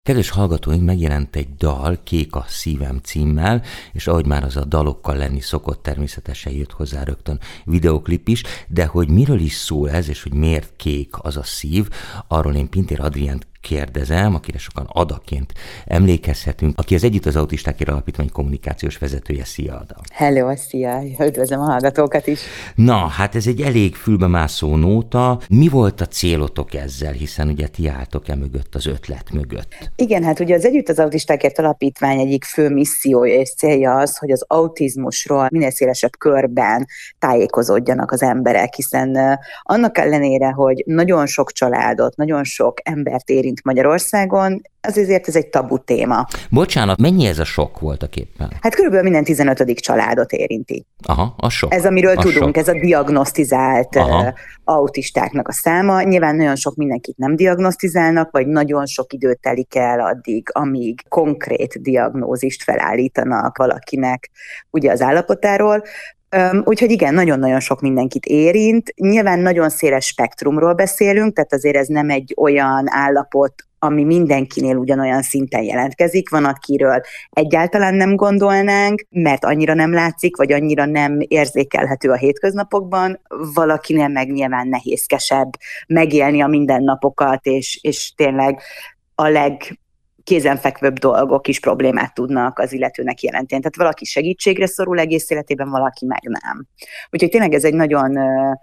Kedves hallgatóink, megjelent egy dal, Kék a szívem címmel, és ahogy már az a dalokkal lenni szokott, természetesen jött hozzá rögtön videoklip is, de hogy miről is szól ez, és hogy miért kék az a szív, arról én Pintér Adriánt kérdezem, akire sokan Adaként emlékezhetünk, aki az Együtt az Autistákért Alapítvány kommunikációs vezetője. Szia, Ada! Hello, szia! Üdvözlöm a hallgatókat is! Na, hát ez egy elég fülbemászó nóta. Mi volt a célotok ezzel, hiszen ugye ti álltok mögött, az ötlet mögött? Igen, hát ugye az Együtt az Autistákért Alapítvány egyik fő missziója és célja az, hogy az autizmusról minél szélesebb körben tájékozódjanak az emberek, hiszen annak ellenére, hogy nagyon sok családot, nagyon sok embert érint Magyarországon, azért ez egy tabu téma. Bocsánat, mennyi ez a sok voltak éppen? Hát körülbelül minden 15. családot érinti. Aha, a sok. Ez, amiről tudunk, sok. Ez a diagnosztizált autistáknak a száma. Nyilván nagyon sok mindenkit nem diagnosztizálnak, vagy nagyon sok időt telik el addig, amíg konkrét diagnózist felállítanak valakinek ugye az állapotáról. Úgyhogy igen, nagyon-nagyon sok mindenkit érint. Nyilván nagyon széles spektrumról beszélünk, tehát azért ez nem egy olyan állapot, ami mindenkinél ugyanolyan szinten jelentkezik. Van, akiről egyáltalán nem gondolnánk, mert annyira nem látszik, vagy annyira nem érzékelhető a hétköznapokban, valakinél meg nyilván nehézkesebb megélni a mindennapokat, és tényleg a legkézenfekvőbb dolgok is problémát tudnak az illetőnek jelenteni. Tehát valaki segítségre szorul egész életében, valaki meg nem. Úgyhogy tényleg ez egy nagyon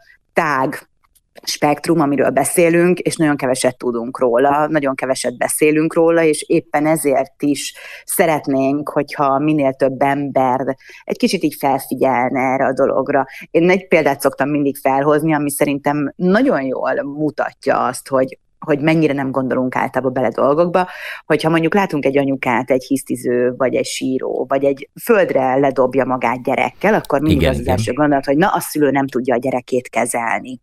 tág spektrum, amiről beszélünk, és nagyon keveset tudunk róla, nagyon keveset beszélünk róla, és éppen ezért is szeretnénk, hogyha minél több ember egy kicsit így felfigyelne erre a dologra. Én egy példát szoktam mindig felhozni, ami szerintem nagyon jól mutatja azt, hogy mennyire nem gondolunk általában bele dolgokba, hogyha mondjuk látunk egy anyukát, egy hisztiző, vagy egy síró, vagy egy földre ledobja magát gyerekkel, akkor mindig az első gondolat, hogy na, a szülő nem tudja a gyerekét kezelni.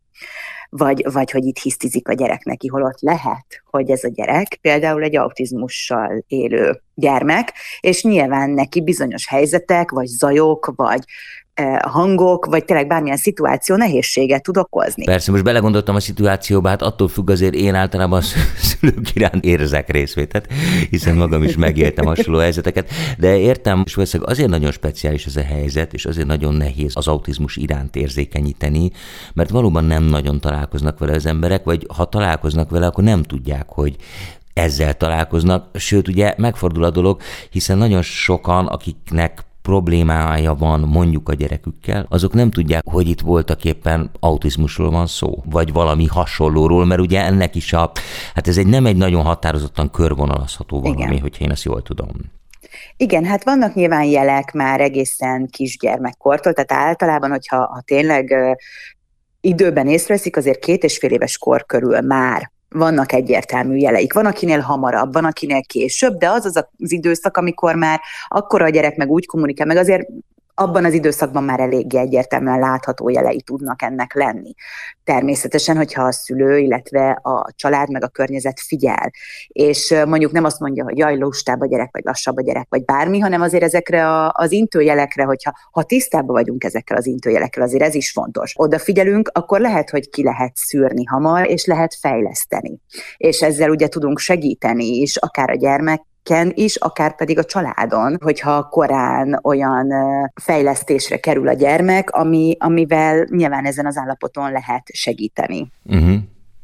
Vagy hogy itt hisztizik a gyerek neki, holott lehet, hogy ez a gyerek például egy autizmussal élő gyermek, és nyilván neki bizonyos helyzetek, vagy zajok, vagy hangok, vagy tényleg bármilyen szituáció nehézséget tud okozni. Persze, most belegondoltam a szituációba, hát attól függ, azért én általában szülők iránt érzek részvétet, hiszen magam is megéltem hasonló helyzeteket, de értem, és valószínűleg azért nagyon speciális ez a helyzet, és azért nagyon nehéz az autizmus iránt érzékenyíteni, mert valóban nem nagyon találkoznak vele az emberek, vagy ha találkoznak vele, akkor nem tudják, hogy ezzel találkoznak, sőt, ugye megfordul a dolog, hiszen nagyon sokan, akiknek problémája van mondjuk a gyerekükkel, azok nem tudják, hogy itt voltak éppen autizmusról van szó, vagy valami hasonlóról, mert ugye ennek is hát ez nem egy nagyon határozottan körvonalazható valami, igen, hogyha én ezt jól tudom. Igen, hát vannak nyilván jelek már egészen kisgyermekkortól, tehát általában, hogyha tényleg időben észreveszik, azért 2,5 éves kor körül már vannak egyértelmű jeleik. Van, akinél hamarabb, van, akinél később, de az az időszak, amikor már akkora a gyerek meg úgy kommunikál, meg azért abban az időszakban már eléggé egyértelműen látható jelei tudnak ennek lenni. Természetesen, hogyha a szülő, illetve a család meg a környezet figyel, és mondjuk nem azt mondja, hogy jaj, lustább a gyerek, vagy lassabb a gyerek, vagy bármi, hanem azért ezekre az intőjelekre, hogyha tisztában vagyunk ezekkel az intőjelekkel, azért ez is fontos. Odafigyelünk, akkor lehet, hogy ki lehet szűrni hamar, és lehet fejleszteni. És ezzel ugye tudunk segíteni is, akár a gyermek is, akár pedig a családon, hogyha korán olyan fejlesztésre kerül a gyermek, amivel nyilván ezen az állapoton lehet segíteni. Uh-huh.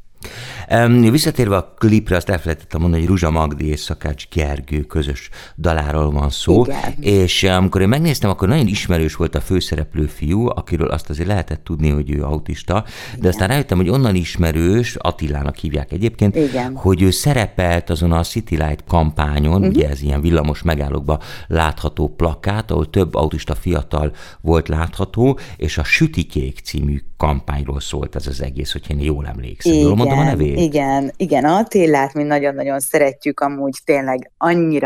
Visszatérve a klipre, azt elfelejtettem mondani, hogy Ruzsa Magdi és Szakács Gergő közös daláról van szó, igen. És amikor én megnéztem, akkor nagyon ismerős volt a főszereplő fiú, akiről azt azért lehetett tudni, hogy ő autista, igen. De aztán rájöttem, hogy onnan ismerős, Attilának hívják egyébként, igen. Hogy ő szerepelt azon a City Light kampányon, ugye ez ilyen villamos megállókban látható plakát, ahol több autista fiatal volt látható, és a Sütikék című kampányról szólt ez az egész, hogy én jól emlékszem. Jól mondom a nevét? Igen, Attillát mi nagyon-nagyon szeretjük, amúgy tényleg annyira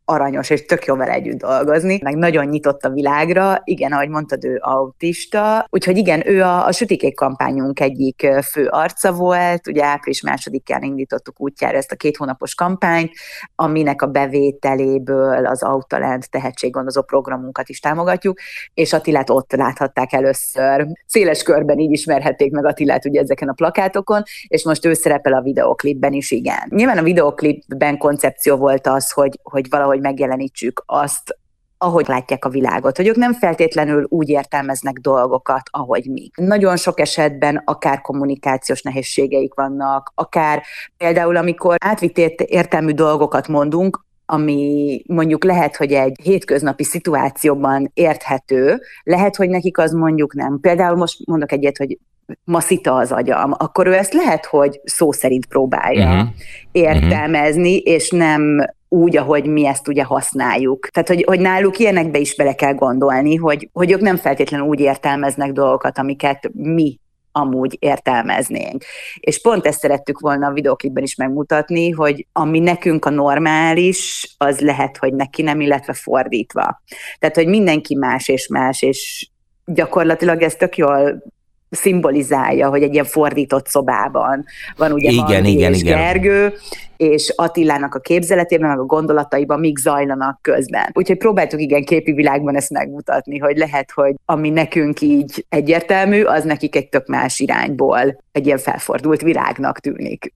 aranyos, és tök jó vele együtt dolgozni, meg nagyon nyitott a világra, igen, ahogy mondtad, ő autista, úgyhogy igen, ő a Sütikék kampányunk egyik fő arca volt, ugye április 2-án indítottuk útjára ezt a 2 hónapos kampányt, aminek a bevételéből az Autalent tehetséggondozó programunkat is támogatjuk, és Attilát ott láthatták először. Széles körben így ismerhették meg Attilát ugye ezeken a plakátokon, és most ő szerepel a videoklipben is, igen. Nyilván a videoklipben koncepció volt az, hogy valahogy megjelenítsük azt, ahogy látják a világot, hogy ők nem feltétlenül úgy értelmeznek dolgokat, ahogy mi. Nagyon sok esetben akár kommunikációs nehézségeik vannak, akár például amikor átvitt értelmű dolgokat mondunk, ami mondjuk lehet, hogy egy hétköznapi szituációban érthető, lehet, hogy nekik az mondjuk nem. Például most mondok egyet, hogy ma szita az agyam, akkor ő ezt lehet, hogy szó szerint próbálja értelmezni, és nem úgy, ahogy mi ezt ugye használjuk. Tehát, hogy náluk ilyenekbe is bele kell gondolni, hogy ők nem feltétlenül úgy értelmeznek dolgokat, amiket mi amúgy értelmeznénk. És pont ezt szerettük volna a videóklipben is megmutatni, hogy ami nekünk a normális, az lehet, hogy neki nem, illetve fordítva. Tehát, hogy mindenki más, és gyakorlatilag ez tök jól szimbolizálja, hogy egy ilyen fordított szobában van ugye Mandi és Gergő, és Attilának a képzeletében, meg a gondolataiban mik zajlanak közben. Úgyhogy próbáltuk igen képi világban ezt megmutatni, hogy lehet, hogy ami nekünk így egyértelmű, az nekik egy tök más irányból egy ilyen felfordult virágnak tűnik.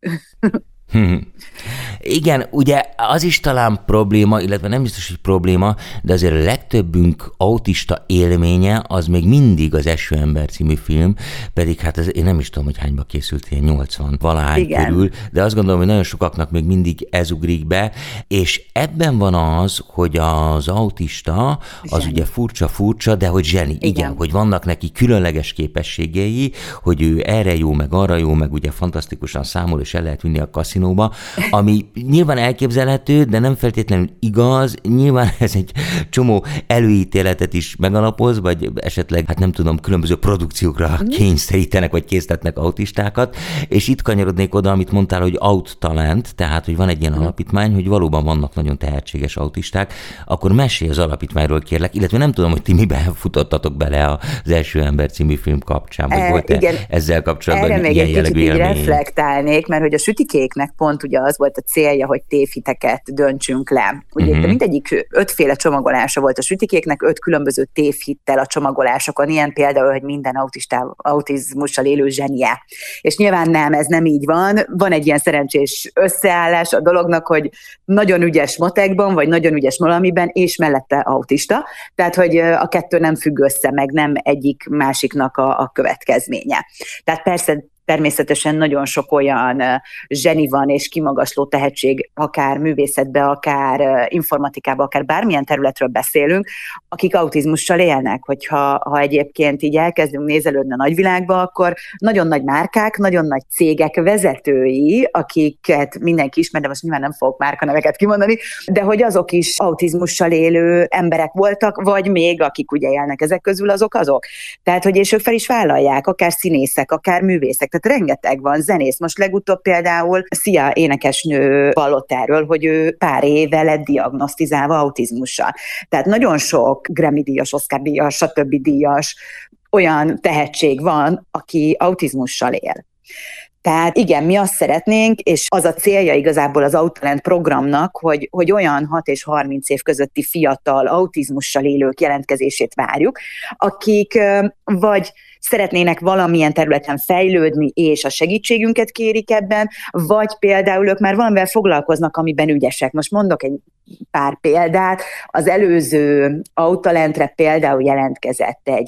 Igen, ugye az is talán probléma, illetve nem biztos, hogy probléma, de azért a legtöbbünk autista élménye az még mindig az Eső ember című film, pedig hát én nem is tudom, hogy hányba készült, ilyen 80 valahány körül, de azt gondolom, hogy nagyon sokaknak még mindig ez ugrik be, és ebben van az, hogy az autista az ugye furcsa, de hogy zseni, igen, hogy vannak neki különleges képességei, hogy ő erre jó, meg arra jó, meg ugye fantasztikusan számol, és el lehet vinni a kaszinóba, ami nyilván elképzelhető, de nem feltétlenül igaz. Nyilván ez egy csomó előítéletet is megalapoz, vagy esetleg, hát nem tudom, különböző produkciókra kényszerítenek, vagy késztetnek autistákat, és itt kanyarodnék oda, amit mondtál, hogy Autalent, tehát, hogy van egy ilyen alapítmány, hogy valóban vannak nagyon tehetséges autisták, akkor mesélj az alapítványról kérlek, illetve nem tudom, hogy ti miben futottatok bele az Első ember című film kapcsán, vagy volt-e ezzel kapcsolatban erre ilyen még egy kicsit reflektálnék, mert hogy a Sütikéknek pont ugye az volt a célja, hogy tévhiteket döntsünk le. Ugye mindegyik 5 csomagolása volt a Sütikéknek, 5 különböző tévhittel a csomagolásokon, ilyen például, hogy minden autizmussal élő zsenie. És nyilván nem, ez nem így van. Van egy ilyen szerencsés összeállás a dolognak, hogy nagyon ügyes matekban, vagy nagyon ügyes valamiben, és mellette autista. Tehát, hogy a kettő nem függ össze, meg nem egyik másiknak a következménye. Tehát persze természetesen nagyon sok olyan zseni van és kimagasló tehetség, akár művészetbe, akár informatikába, akár bármilyen területről beszélünk, akik autizmussal élnek. Hogyha egyébként így elkezdünk nézelődni a nagyvilágba, akkor nagyon nagy márkák, nagyon nagy cégek vezetői, akiket mindenki ismer, de most nyilván nem fogok márkaneveket kimondani, de hogy azok is autizmussal élő emberek voltak, vagy még akik ugye élnek ezek közül, azok. Tehát, hogy és ők fel is vállalják, akár színészek, akár művészek. Tehát rengeteg van, zenész. Most legutóbb például Szia énekesnő vallott erről, hogy ő pár éve lett diagnosztizálva autizmussal. Tehát nagyon sok Grammy-díjas, Oscar-díjas, stb. Díjas olyan tehetség van, aki autizmussal él. Tehát igen, mi azt szeretnénk, és az a célja igazából az Autalent programnak, hogy olyan 6 és 30 év közötti fiatal autizmussal élők jelentkezését várjuk, akik vagy szeretnének valamilyen területen fejlődni, és a segítségünket kérik ebben, vagy például ők már valamivel foglalkoznak, amiben ügyesek. Most mondok egy pár példát. Az előző Autalentre például jelentkezett egy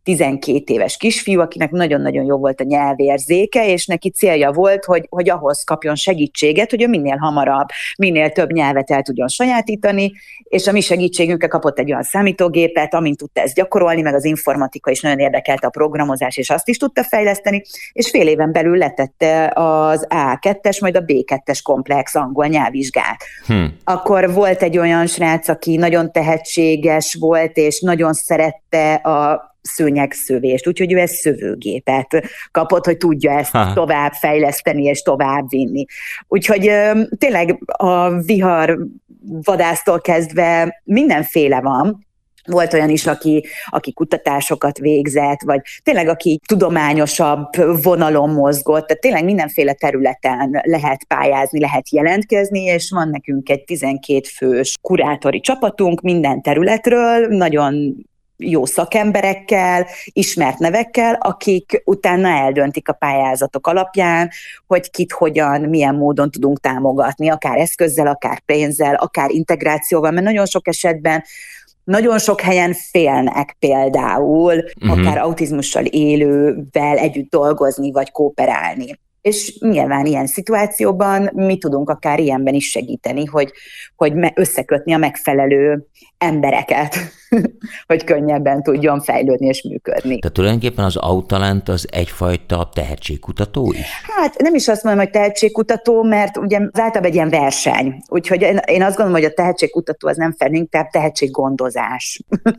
12 éves kisfiú, akinek nagyon-nagyon jó volt a nyelvérzéke, és neki célja volt, hogy ahhoz kapjon segítséget, hogy ő minél hamarabb, minél több nyelvet el tudjon sajátítani, és a mi segítségünkkel kapott egy olyan számítógépet, amint tudta ezt gyakorolni, meg az informatika is nagyon érdekelte a programozás, és azt is tudta fejleszteni, és fél éven belül letette az A2-es, majd a B2-es komplex angol nyelvvizsgát. Akkor volt egy olyan srác, aki nagyon tehetséges volt, és nagyon szerette a szőnyegszövést, úgyhogy ő egy szövőgépet kapott, hogy tudja ezt tovább fejleszteni és tovább vinni. Úgyhogy tényleg a vihar vadásztól kezdve mindenféle van. Volt olyan is, aki kutatásokat végzett, vagy tényleg aki tudományosabb vonalon mozgott, tehát tényleg mindenféle területen lehet pályázni, lehet jelentkezni, és van nekünk egy 12 fős kurátori csapatunk minden területről, nagyon jó szakemberekkel, ismert nevekkel, akik utána eldöntik a pályázatok alapján, hogy kit hogyan, milyen módon tudunk támogatni, akár eszközzel, akár pénzzel, akár integrációval, mert nagyon sok esetben nagyon sok helyen félnek például akár autizmussal élővel együtt dolgozni, vagy kooperálni. És nyilván ilyen szituációban mi tudunk akár ilyenben is segíteni, hogy összekötni a megfelelő embereket, hogy könnyebben tudjon fejlődni és működni. Tehát tulajdonképpen az Autalent az egyfajta tehetségkutató is? Hát nem is azt mondom, hogy tehetségkutató, mert ugye az általában egy ilyen verseny. Úgyhogy én azt gondolom, hogy a tehetségkutató az nem fel, inkább tehetséggondozás.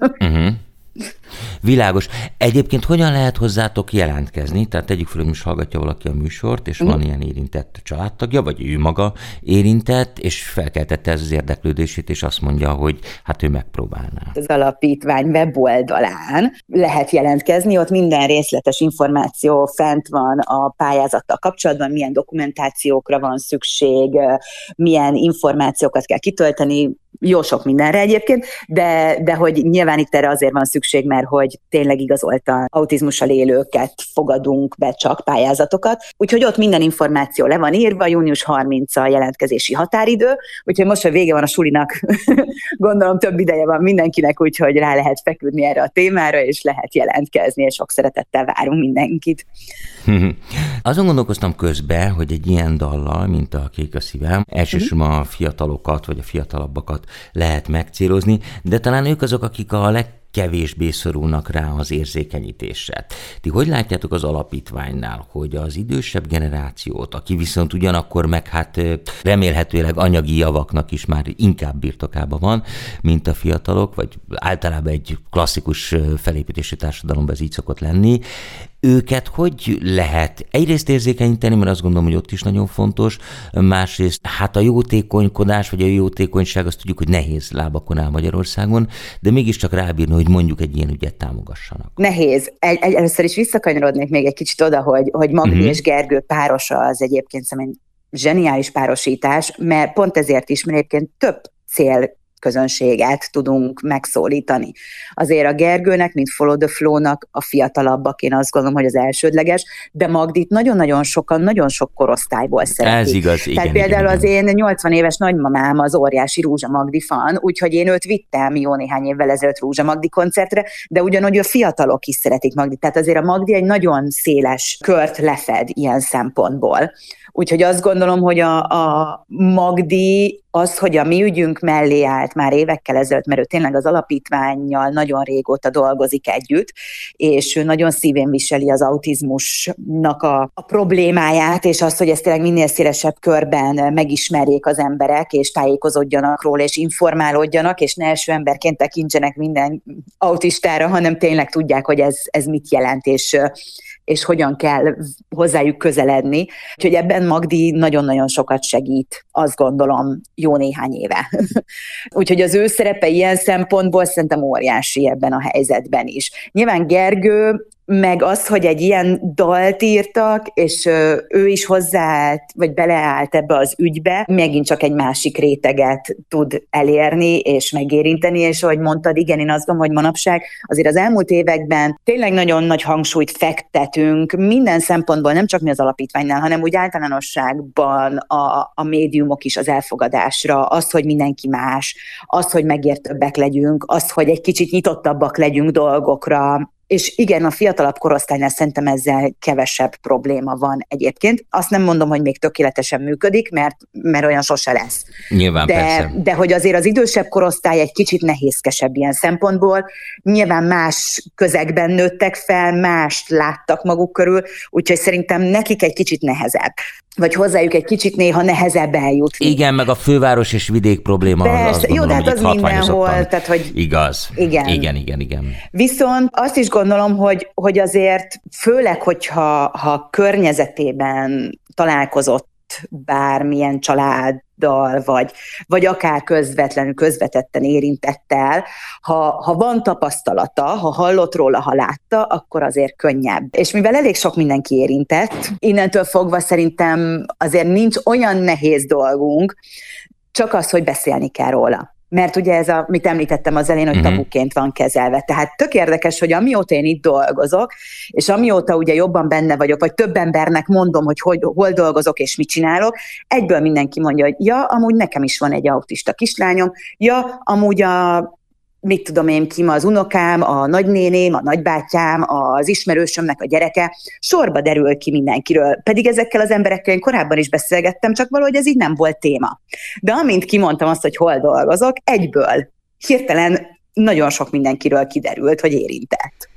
Világos. Egyébként hogyan lehet hozzátok jelentkezni? Tehát tegyük fel, hogy most hallgatja valaki a műsort, és van ilyen érintett családtagja, vagy ő maga érintett, és felkeltette ez az érdeklődését, és azt mondja, hogy hát ő megpróbálná. Az alapítvány weboldalán lehet jelentkezni, ott minden részletes információ fent van a pályázattal kapcsolatban, milyen dokumentációkra van szükség, milyen információkat kell kitölteni, jó sok mindenre egyébként, de hogy nyilván itt erre azért van szükség, mert hogy tényleg igazoltan autizmussal élőket fogadunk be csak pályázatokat. Úgyhogy ott minden információ le van írva, június 30 a jelentkezési határidő, úgyhogy most, hogy vége van a sulinak, gondolom több ideje van mindenkinek, úgyhogy rá lehet feküdni erre a témára, és lehet jelentkezni, és sok szeretettel várunk mindenkit. Azon gondolkoztam közben, hogy egy ilyen dallal, mint a Kék a szívem, elsősorban a fiatalokat, vagy a fiatalabbakat lehet megcélozni, de talán ők azok, akik a legkevésbé szorulnak rá az érzékenyítésre. Ti hogy látjátok az alapítványnál, hogy az idősebb generációt, aki viszont ugyanakkor meg hát remélhetőleg anyagi javaknak is már inkább birtokában van, mint a fiatalok, vagy általában egy klasszikus felépítési társadalomban ez így szokott lenni, őket hogy lehet egyrészt érzékenyíteni, mert azt gondolom, hogy ott is nagyon fontos, másrészt hát a jótékonykodás, vagy a jótékonyság, azt tudjuk, hogy nehéz lábakon áll Magyarországon, de mégiscsak rábírni, hogy mondjuk egy ilyen ügyet támogassanak. Nehéz. Először is visszakanyarodnék még egy kicsit oda, hogy Magdi és Gergő párosa az egyébként szerintem zseniális párosítás, mert pont ezért is, mert egyébként több célközönséget tudunk megszólítani. Azért a Gergőnek, mint Follow the Flow-nak a fiatalabbak, én azt gondolom, hogy az elsődleges, de Magdit nagyon-nagyon sokan, nagyon sok korosztályból szeretik. Ez igaz, igen. Tehát például az én 80 éves nagymamám az óriási Rózsa Magdi fan, úgyhogy én őt vittem jó néhány évvel ezelőtt Rózsa Magdi koncertre, de ugyanúgy a fiatalok is szeretik Magdit. Tehát azért a Magdi egy nagyon széles kört lefed ilyen szempontból. Úgyhogy azt gondolom, hogy a Magdi az, hogy a mi ügyünk mellé állt már évekkel ezelőtt, mert ő tényleg az alapítvánnyal nagyon régóta dolgozik együtt, és ő nagyon szívén viseli az autizmusnak a problémáját, és azt, hogy ezt tényleg minél szélesebb körben megismerjék az emberek, és tájékozódjanak róla, és informálódjanak, és ne első emberként tekintsenek minden autistára, hanem tényleg tudják, hogy ez mit jelent, és hogyan kell hozzájuk közeledni. Úgyhogy ebben Magdi nagyon-nagyon sokat segít, azt gondolom, jó néhány éve. Úgyhogy az ő szerepe ilyen szempontból szerintem óriási ebben a helyzetben is. Nyilván Gergő, meg az, hogy egy ilyen dalt írtak, és ő is hozzáállt, vagy beleállt ebbe az ügybe, megint csak egy másik réteget tud elérni, és megérinteni, és ahogy mondtad, igen, én azt gondolom, hogy manapság azért az elmúlt években tényleg nagyon nagy hangsúlyt fektetünk minden szempontból, nem csak mi az alapítványnál, hanem úgy általánosságban a médiumok is az elfogadásra, az, hogy mindenki más, az, hogy megértőbbek legyünk, az, hogy egy kicsit nyitottabbak legyünk dolgokra. És igen, a fiatalabb korosztálynál szerintem ezzel kevesebb probléma van egyébként. Azt nem mondom, hogy még tökéletesen működik, mert olyan sose lesz. Nyilván, persze. De hogy azért az idősebb korosztály egy kicsit nehézkesebb ilyen szempontból. Nyilván más közegben nőttek fel, mást láttak maguk körül, úgyhogy szerintem nekik egy kicsit nehezebb. Vagy hozzájuk egy kicsit néha nehezebb eljutni. Igen, meg a főváros és vidék probléma. Persze, jó, de hát az mindenhol. Tehát, hogy igaz. Igen. Viszont azt is gondolom, hogy azért főleg, hogyha környezetében találkozott bármilyen család családdal, vagy akár közvetlenül, közvetetten érintettel, ha van tapasztalata, ha hallott róla, ha látta, akkor azért könnyebb. És mivel elég sok mindenki érintett, innentől fogva szerintem azért nincs olyan nehéz dolgunk, csak az, hogy beszélni kell róla. Mert ugye ez, amit említettem az elején, hogy tabuként van kezelve. Tehát tök érdekes, hogy amióta én itt dolgozok, és amióta ugye jobban benne vagyok, vagy több embernek mondom, hogy hol dolgozok és mit csinálok, egyből mindenki mondja, hogy ja, amúgy nekem is van egy autista kislányom, ja, amúgy mit tudom én ki, az unokám, a nagynéném, a nagybátyám, az ismerősömnek a gyereke, sorba derül ki mindenkiről. Pedig ezekkel az emberekkel én korábban is beszélgettem, csak valahogy ez így nem volt téma. De amint kimondtam azt, hogy hol dolgozok, egyből, hirtelen nagyon sok mindenkiről kiderült, hogy érintett.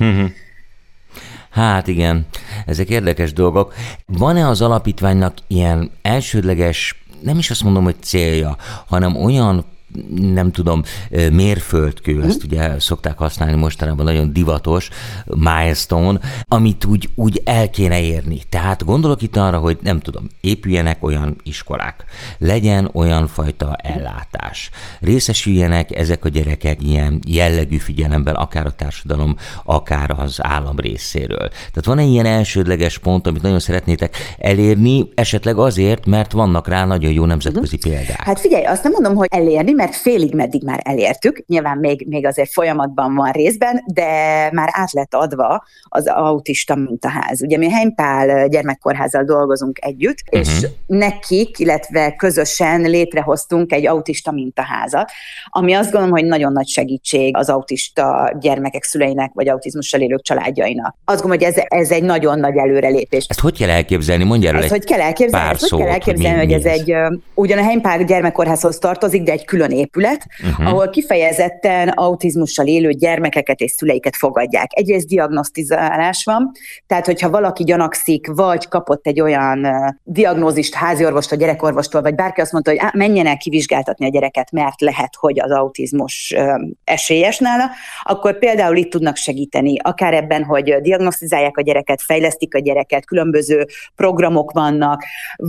Hát igen, ezek érdekes dolgok. Van-e az alapítványnak ilyen elsődleges, nem is azt mondom, hogy célja, hanem olyan, nem tudom, mérföldkő, ezt ugye szokták használni mostanában, nagyon divatos milestone, amit úgy el kéne érni. Tehát gondolok itt arra, hogy nem tudom, épüljenek olyan iskolák, legyen olyan fajta ellátás, részesüljenek ezek a gyerekek ilyen jellegű figyelemben, akár a társadalom, akár az állam részéről. Tehát van egy ilyen elsődleges pont, amit nagyon szeretnétek elérni, esetleg azért, mert vannak rá nagyon jó nemzetközi példák. Hát figyelj, azt nem mondom, hogy elérni, mert félig meddig már elértük, nyilván még azért folyamatban van részben, de már át lett adva az autista mintaház. Ugye mi Heimpál gyermekkórházzal dolgozunk együtt, és nekik, illetve közösen létrehoztunk egy autista mintaházat, ami azt gondolom, hogy nagyon nagy segítség az autista gyermekek szüleinek, vagy autizmussal élők családjainak. Azt gondolom, hogy ez egy nagyon nagy előrelépés. Ezt hogy kell elképzelni? Mondj erről hogy kell elképzelni, hogy ez egy, ugyan a Heimpál gyermekkórházhoz tartozik, de egy külön épület, ahol kifejezetten autizmussal élő gyermekeket és szüleiket fogadják. Egyrészt diagnosztizálás van, tehát hogyha valaki gyanakszik, vagy kapott egy olyan diagnózist háziorvostól, gyerekorvostól, vagy bárki azt mondta, hogy menjenek kivizsgáltatni a gyereket, mert lehet, hogy az autizmus esélyes nála, akkor például itt tudnak segíteni, akár ebben, hogy diagnosztizálják a gyereket, fejlesztik a gyereket, különböző programok vannak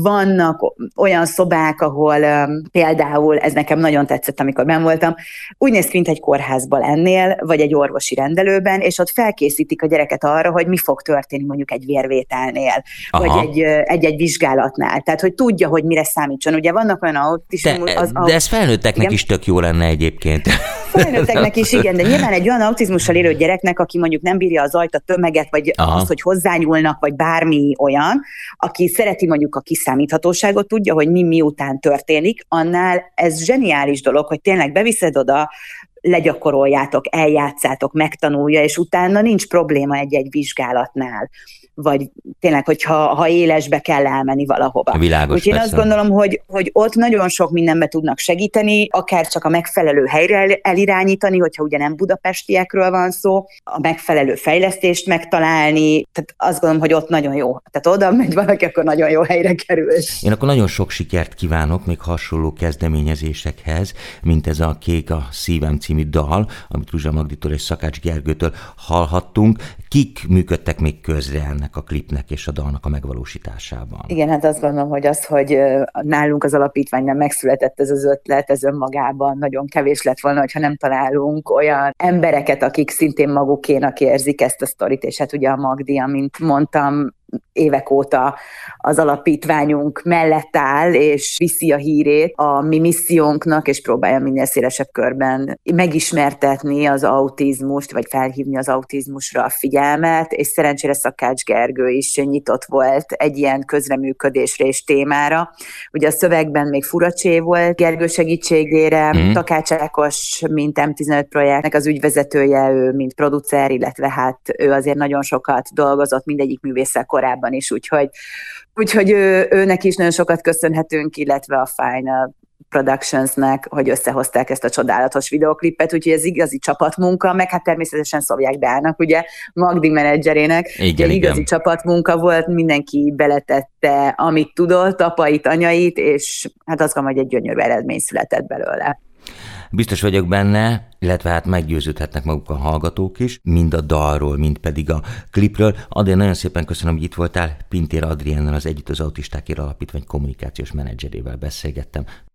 olyan szobák, ahol például, ez nekem nagyon tetszett, amikor benn voltam, úgy néz ki, mint egy kórházban lennél, vagy egy orvosi rendelőben, és ott felkészítik a gyereket arra, hogy mi fog történni mondjuk egy vérvételnél, vagy egy vizsgálatnál. Tehát, hogy tudja, hogy mire számítson. Ugye vannak olyan autizmus... De ez felnőtteknek is tök jó lenne egyébként. Felnőtteknek is, igen, de nyilván egy olyan autizmussal élő gyereknek, aki mondjuk nem bírja az zajt, a tömeget, vagy azt, hogy hozzányúlnak, vagy bármi olyan, aki szereti mondjuk a kiszámíthatóságot, tudja, hogy mi miután történik, annál ez zseniális dolog, hogy tényleg beviszed oda, legyakoroljátok, eljátszátok, megtanulja, és utána nincs probléma egy vizsgálatnál. Vagy tényleg, hogyha élesbe kell elmenni valahova. Világos, úgyhogy én azt gondolom, hogy ott nagyon sok mindenbe tudnak segíteni, akár csak a megfelelő helyre elirányítani, hogyha ugye nem budapestiekről van szó, a megfelelő fejlesztést megtalálni, tehát azt gondolom, hogy ott nagyon jó. Tehát oda megy valaki, akkor nagyon jó helyre kerül. Én akkor nagyon sok sikert kívánok még hasonló kezdeményezésekhez, mint ez a Kék a szívem című dal, amit Ruzsa Magditól és Szakács Gergőtől hallhattunk. Kik működtek még közre ennek a klipnek és a dalnak a megvalósításában? Igen, hát azt gondolom, hogy nálunk az alapítványnál megszületett ez az ötlet, ez önmagában nagyon kevés lett volna, hogyha nem találunk olyan embereket, akik szintén magukénak érzik ezt a sztorit, és hát ugye a Magdi, amint mondtam, évek óta az alapítványunk mellett áll, és viszi a hírét a mi missziónknak, és próbálja minél szélesebb körben megismertetni az autizmust, vagy felhívni az autizmusra a figyelmet, és szerencsére Szakács Gergő is nyitott volt egy ilyen közreműködésre és témára. Ugye a szövegben még Furacsé volt Gergő segítségére, Takács Ákos, mint M15 projektnek az ügyvezetője, ő mint producer, illetve hát ő azért nagyon sokat dolgozott mindegyik művésszel korábban is, úgyhogy őnek is nagyon sokat köszönhetünk, illetve a Final Productionsnek, hogy összehozták ezt a csodálatos videoklipet, úgyhogy ez igazi csapatmunka, meg hát természetesen Szovják Dának, ugye, Magdi menedzserének, igen. Igazi csapatmunka volt, mindenki beletette, amit tudott, apait, anyait, és hát azt gondolom, hogy egy gyönyörű eredmény született belőle. Biztos vagyok benne, illetve hát meggyőződhetnek maguk a hallgatók is, mind a dalról, mind pedig a klipről. Adrián, nagyon szépen köszönöm, hogy itt voltál. Pintér Adriánnal, az Együtt az Autistákért Alapítvány kommunikációs menedzserével beszélgettem.